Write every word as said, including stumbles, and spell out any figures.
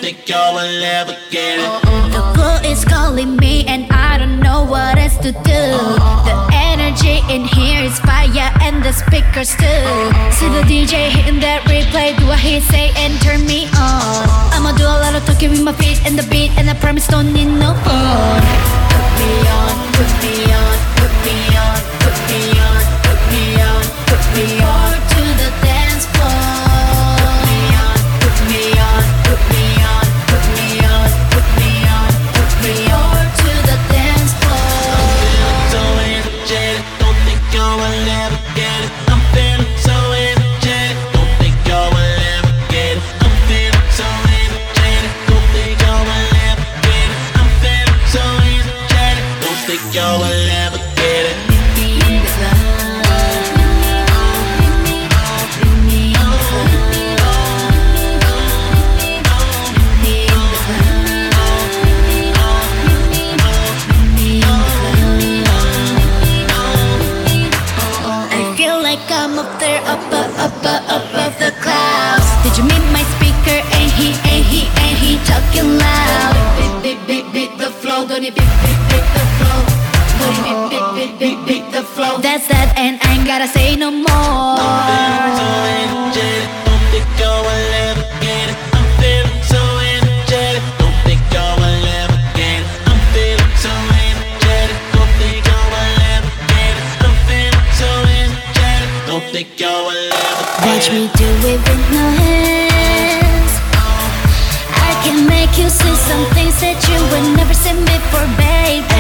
think I will ever get it. The glow is calling me and I don't know what else to do. The energy in here is fire and the speakers too. See the D J hitting that replay, do what he say and turn me on. I'ma do a lot of talking with my feet and the beat, and I promise don't need no phone. Put me on, put me on, put me on, put me on, put me on, put me on to the dance floor. Put me on, put me on, put me on, put me on, put me on to the dance floor. I'm feeling so energetic, don't think I will ever get it. I'm feeling so energetic, don't think I will ever get it. I'm feeling so energetic, don't think I will ever get it. I'm feeling so energetic, don't think I will ever get it. In the club, bring me in the club, in the club. I feel like I'm up there, up, up, up, up, above the clouds. Did you meet my speaker? Ain't he, ain't he, ain't he talking loud? Beat, beat, beat, beat the flow, don't it beat, beat, beat the flow. Don't it beat, beat, beat, beat, beat the flow. That's that, and I ain't gotta say no more. I'm feeling so energetic, don't think I will ever get it. I'm feeling so energetic, don't think I will ever get it. I'm feeling so energetic, don't think I will ever get it. I'm feeling so energetic, don't think I will ever get it. Watch me do it with my hands. I can make you see some things that you would never see before, baby.